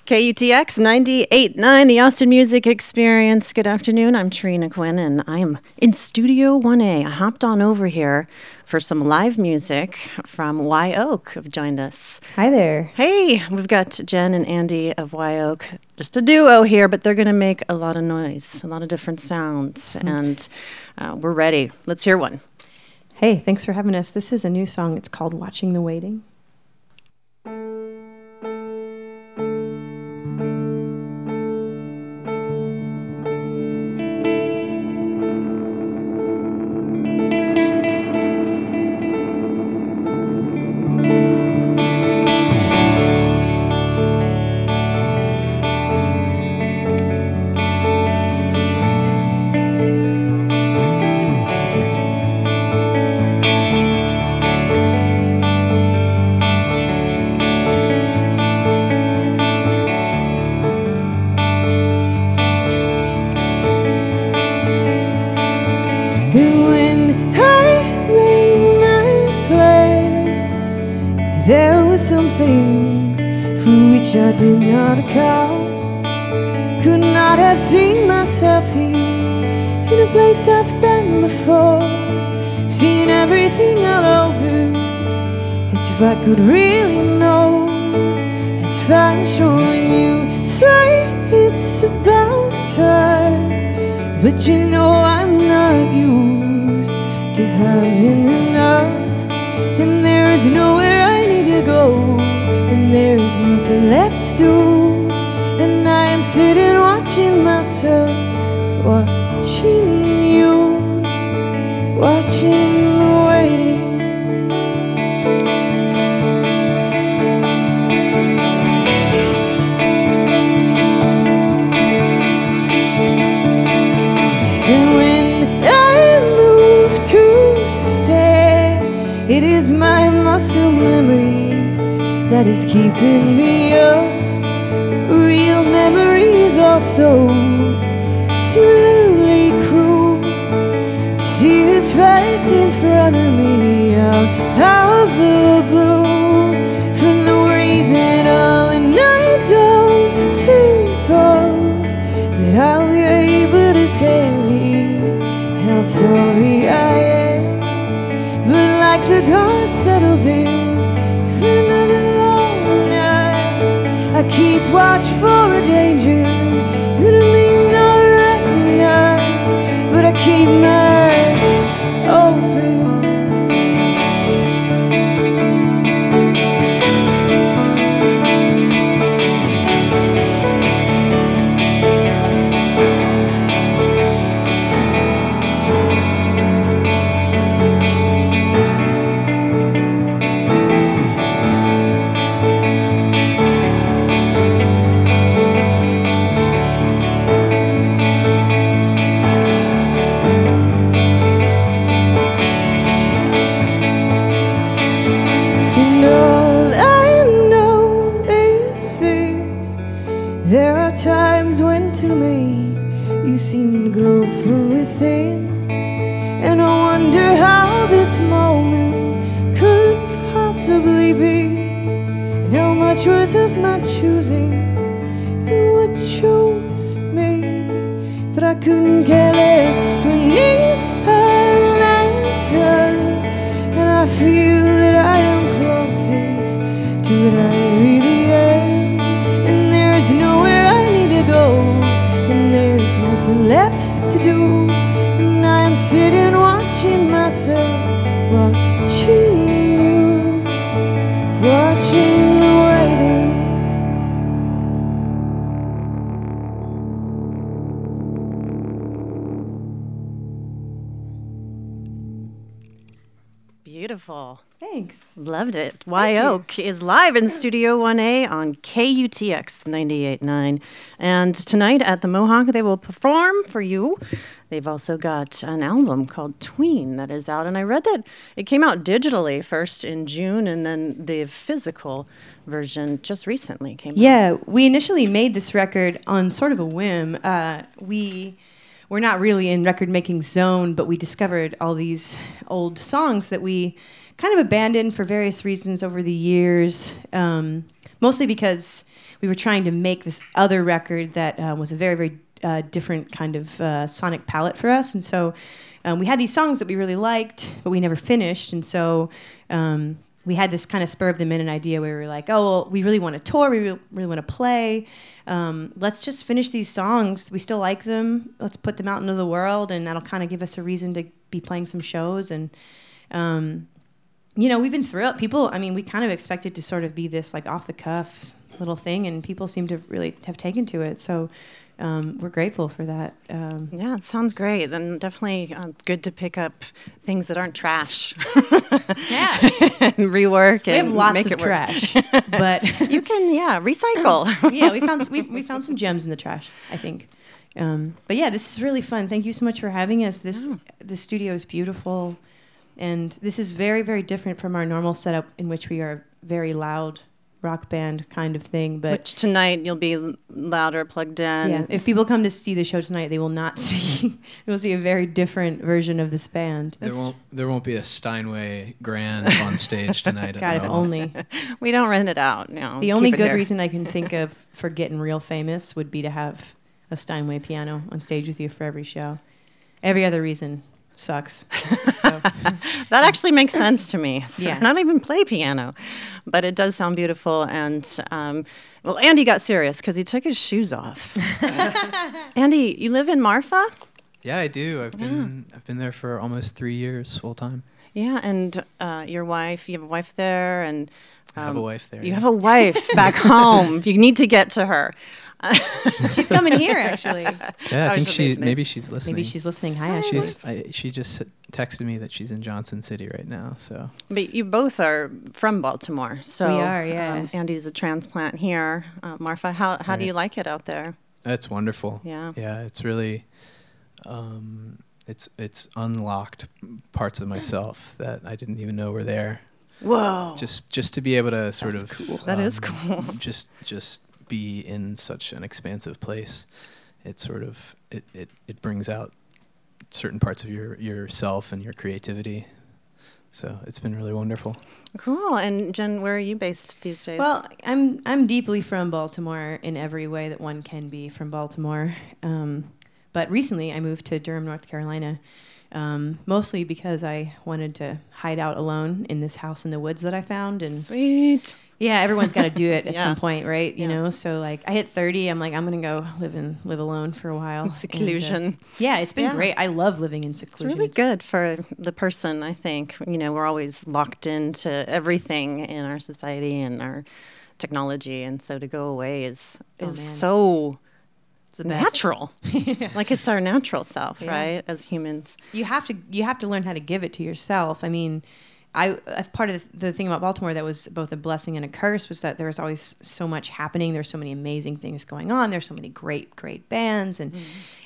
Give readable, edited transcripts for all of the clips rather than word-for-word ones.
KUTX 98.9, the Austin Music Experience. Good afternoon. I'm Trina Quinn, and I am in Studio 1A. I hopped on over here for some live music from Y Oak have joined us. Hi there. Hey, we've got Jen and Andy of Y Oak, just a duo here, but they're going to make a lot of noise, a lot of different sounds, and we're ready. Let's hear one. Hey, thanks for having us. This is a new song. It's called Watching the Waiting. There were some things for which I did not account. Could not have seen myself here in a place I've been before. Seen everything all over, as if I could really know. As fashion when you say it's about time, but you know I'm not used to having enough. And there is nowhere I need to go, and there is nothing left to do. And I am sitting watching myself, watching you, watching the waiting. And when I move to stay, it is my muscle memory that is keeping me up. Real memories also absolutely cruel. To see his face in front of me out of the blue for no reason at all. And I don't suppose that I'll be able to tell you how sorry I am. But like the guard settles in for another long night, I keep watch for a danger that I may not recognize, but I keep my eyes open. There are times when to me you seem to glow from within, and I wonder how this moment could possibly be, and how much was of my choosing and what chose me. But I couldn't care less when it lights up, and I feel that I am closest to what I really am. There's nowhere I need to go, and there's nothing left to do. And I'm sitting watching myself, watching you, watching the waiting. Beautiful. Thanks. Loved it. Y Oak is live in Studio 1A on KUTX 98.9. And tonight at the Mohawk, they will perform for you. They've also got an album called Tween that is out. And I read that it came out digitally first in June, and then the physical version just recently came out. Yeah, we initially made this record on sort of a whim. We're not really in record-making zone, but we discovered all these old songs that we kind of abandoned for various reasons over the years, mostly because we were trying to make this other record that was a very, very different kind of sonic palette for us. And so we had these songs that we really liked, but we never finished. And so we had this kind of spur of the minute idea where we were like, oh, well, we really want to tour. We really want to play. Let's just finish these songs. We still like them. Let's put them out into the world, and that'll kind of give us a reason to be playing some shows. And, we've been thrilled. People, we kind of expected to sort of be this like off the cuff little thing, and people seem to really have taken to it. So we're grateful for that. Yeah, it sounds great. And definitely good to pick up things that aren't trash. Yeah. And rework. We have lots of trash, but you can, recycle. Yeah, we found some gems in the trash, I think. But yeah, this is really fun. Thank you so much for having us. The studio is beautiful, and this is very, very different from our normal setup in which we are very loud rock band kind of thing. But which tonight you'll be louder, plugged in. Yeah, if people come to see the show tonight, they will not see. They will see a very different version of this band. There won't be a Steinway Grand on stage tonight. God, if only. We don't rent it out. No. The only good reason I can think of for getting real famous would be to have a Steinway piano on stage with you for every show. Every other reason sucks. So. That actually makes sense to me. Yeah. I don't even play piano, but it does sound beautiful. And Andy got serious because he took his shoes off. Andy, you live in Marfa? Yeah, I do. I've been there for almost 3 years full time. Yeah, and your wife, you have a wife there, and I have a wife there. You have a wife back home. You need to get to her. She's coming here, actually. Yeah, I think maybe she's listening. Maybe she's listening. Hi, Ashley. She just texted me that she's in Johnson City right now. So, but you both are from Baltimore, so we are. Yeah, Andy's a transplant here. Marfa, how do you like it out there? It's wonderful. Yeah, it's really, it's unlocked parts of myself that I didn't even know were there. Whoa! Just to be able to sort of cool. That is cool. Just be in such an expansive place, it sort of it brings out certain parts of yourself and your creativity. So it's been really wonderful. Cool. And Jen, where are you based these days? Well, I'm deeply from Baltimore in every way that one can be from Baltimore. But recently I moved to Durham, North Carolina, mostly because I wanted to hide out alone in this house in the woods that I found. And sweet. Yeah, everyone's got to do it at some point, right? You know, so like I hit 30, I'm like, I'm going to go live alone for a while. In seclusion. And, it's been great. I love living in seclusion. It's really good for the person, I think. We're always locked into everything in our society and our technology, and so to go away is so natural. Like it's our natural self, right? As humans. You have to learn how to give it to yourself. I mean, part of the thing about Baltimore that was both a blessing and a curse was that there was always so much happening. There's so many amazing things going on. There's so many great bands. And,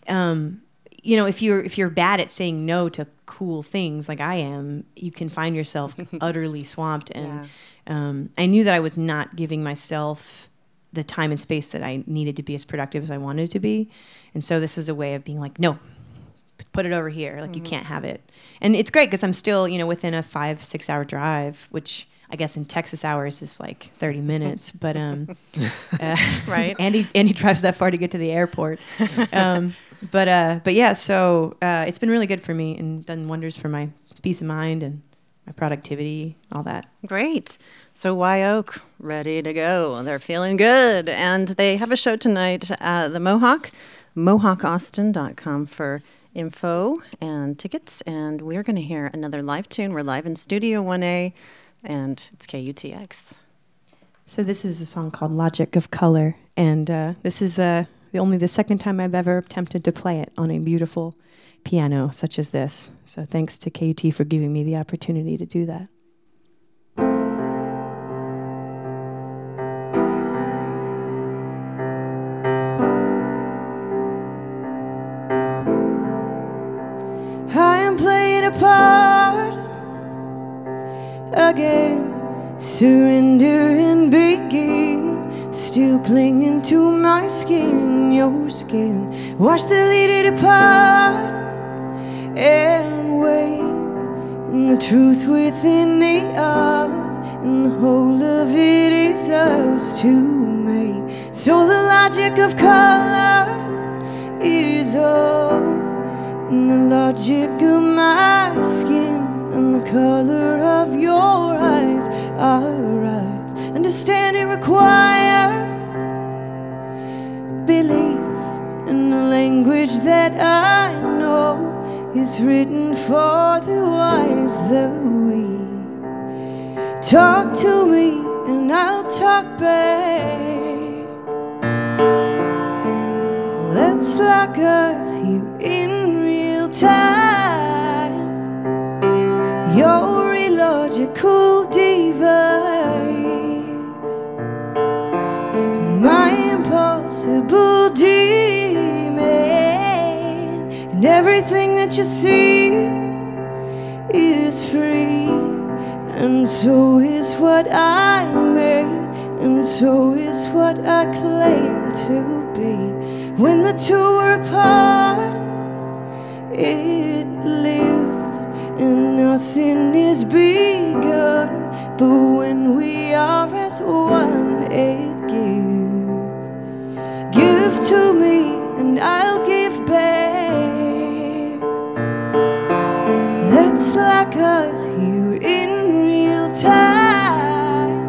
if you're bad at saying no to cool things like I am, you can find yourself utterly swamped. And I knew that I was not giving myself the time and space that I needed to be as productive as I wanted to be. And so this is a way of being like, no, put it over here. Like you can't have it. And it's great because I'm still, within a 5-6 hour drive, which I guess in Texas hours is like 30 minutes. But right. Andy drives that far to get to the airport. But yeah, so it's been really good for me and done wonders for my peace of mind and my productivity, all that. Great. So Wye Oak, ready to go. They're feeling good. And they have a show tonight at the Mohawk, mohawkaustin.com for info and tickets. And we're going to hear another live tune. We're live in Studio 1A, and it's KUTX. So this is a song called Logic of Color. And this is only the second time I've ever attempted to play it on a beautiful piano such as this. So thanks to KUT for giving me the opportunity to do that. I am playing a part again, surrender and begin, still clinging to my skin, your skin. Watch the leader depart and wait, and the truth within the odds and the whole of it is ours to make. So the logic of color is all, and the logic of my skin and the color of your eyes are eyes. Understanding requires belief, and the language that I know is written for the wise. The we talk to me and I'll talk back. Let's lock us here in real time. Your illogical device, my impossible demon, and everything that you see is free, and so is what I made, and so is what I claim to be. When the two are apart, it lives, and nothing is begun. But when we are as one, it gives. Give to me, and I'll give back. Let's lock us here in real time.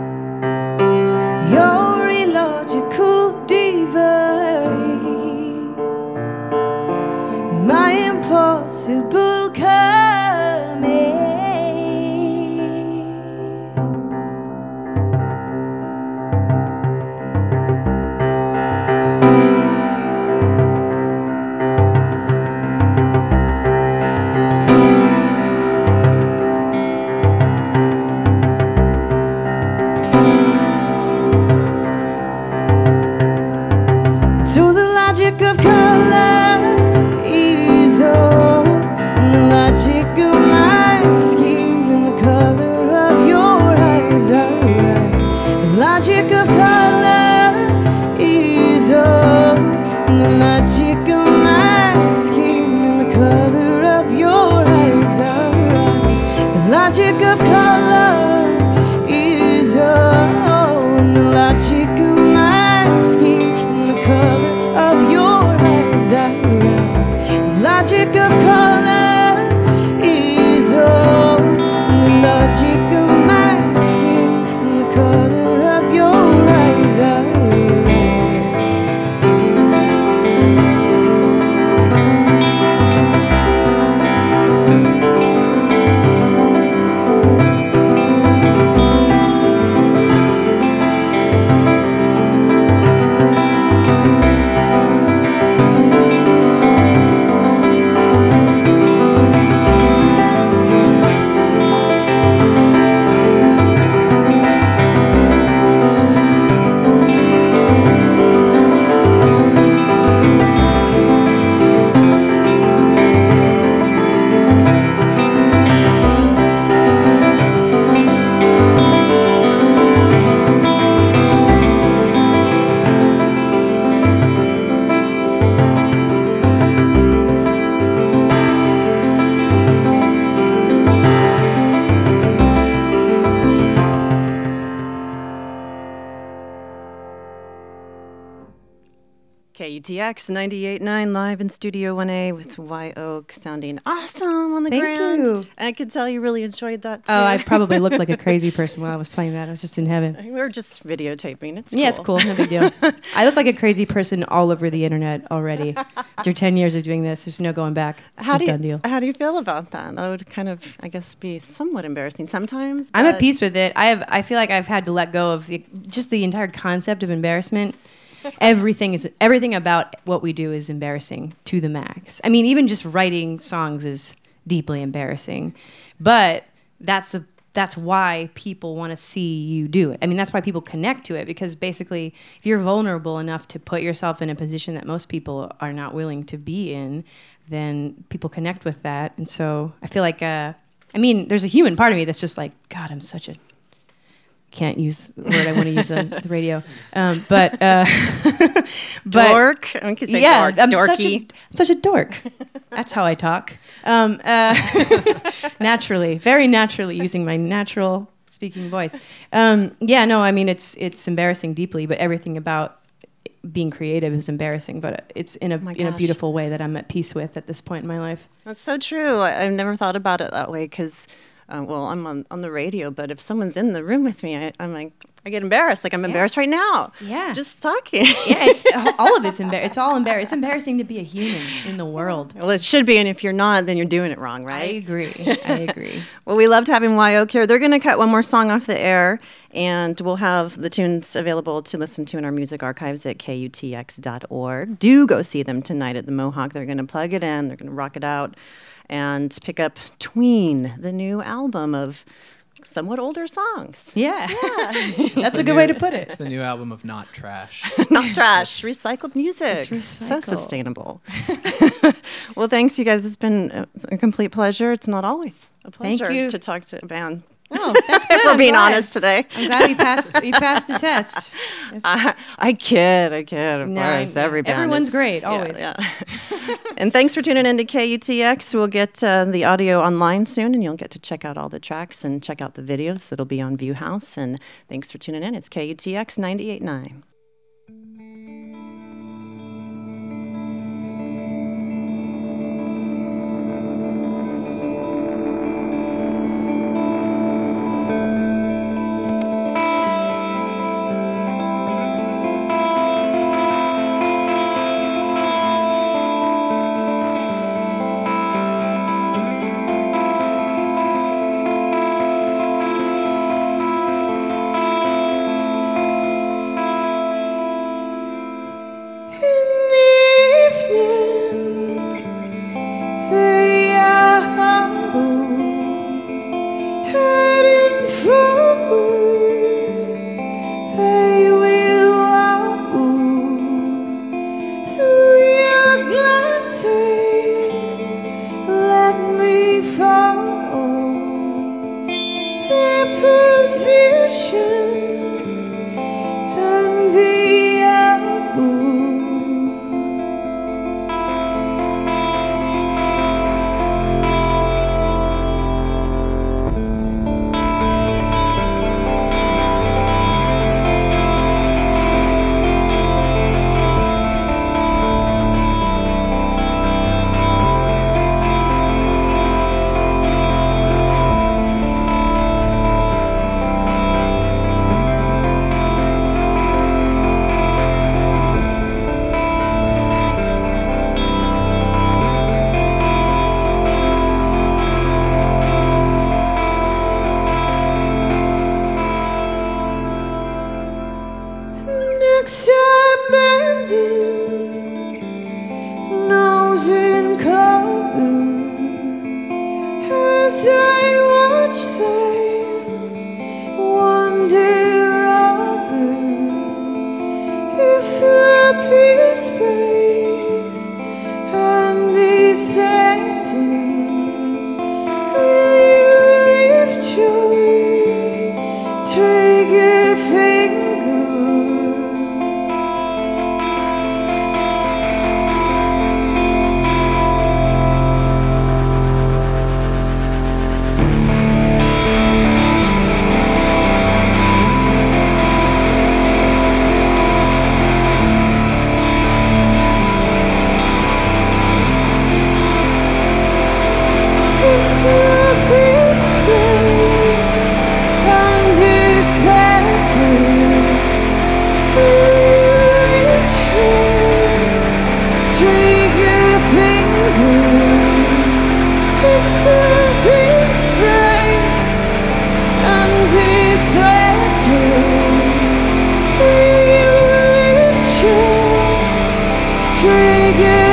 Your illogical device, my impossible coming. So the logic of color is all, and the logic of my skin and the color of your eyes are eyes. The logic of color is all, and the logic of my skin and the color of your eyes are eyes. The logic of color is all, and the logic of my skin and the color of your eyes are eyes. The logic of color is all, and the logic of my skin and the color of your eyes are eyes. KUTX 98.9 live in Studio 1A with Y Oak sounding awesome on the Thank ground. you. I could tell you really enjoyed that too. Oh, I probably looked like a crazy person while I was playing that. I was just in heaven. We were just videotaping. It's Yeah, it's cool. No big deal. I look like a crazy person all over the internet already. After 10 years of doing this, there's no going back. It's just a done deal. How do you feel about that? That would kind of, I guess, be somewhat embarrassing sometimes. I'm at but- peace with it. I feel like I've had to let go of just the entire concept of embarrassment. Everything about what we do is embarrassing to the max. I mean, even just writing songs is deeply embarrassing, but that's why people want to see you do it. I mean, that's why people connect to it, because basically, if you're vulnerable enough to put yourself in a position that most people are not willing to be in, then people connect with that. And so I feel like, there's a human part of me that's just like, God, I'm such a can't use the word I want to use on the radio, but dork. I could say yeah, dork, I'm dorky. such a dork. That's how I talk. Naturally, very naturally, using my natural speaking voice. Yeah, no, I mean, it's embarrassing deeply, but everything about being creative is embarrassing, but it's in a beautiful way that I'm at peace with at this point in my life. That's so true. I've never thought about it that way because, well, I'm on the radio, but if someone's in the room with me, I'm like, I get embarrassed. Like I'm embarrassed right now. Yeah. Just talking. Yeah, it's all of it's embarrassing. It's all embarrassing. It's embarrassing to be a human in the world. Well, it should be, and if you're not, then you're doing it wrong, right? I agree. Well, we loved having Wye-Oak here. They're going to cut one more song off the air, and we'll have the tunes available to listen to in our music archives at KUTX.org. Do go see them tonight at the Mohawk. They're going to plug it in. They're going to rock it out and pick up Tween, the new album of somewhat older songs. Yeah. That's a good way to put it. It's the new album of Not Trash. Not trash, recycled music. It's recycled. So sustainable. Well, thanks, you guys. It's been a complete pleasure. It's not always a pleasure Thank you. to talk to a band. Oh, that's good. For being honest today. I'm glad we passed the test. I kid, of course. Every band. Everyone's great, always. Yeah. And thanks for tuning in to KUTX. We'll get the audio online soon, and you'll get to check out all the tracks and check out the videos that'll be on Viewhouse. And thanks for tuning in. It's KUTX 98.9. Trigger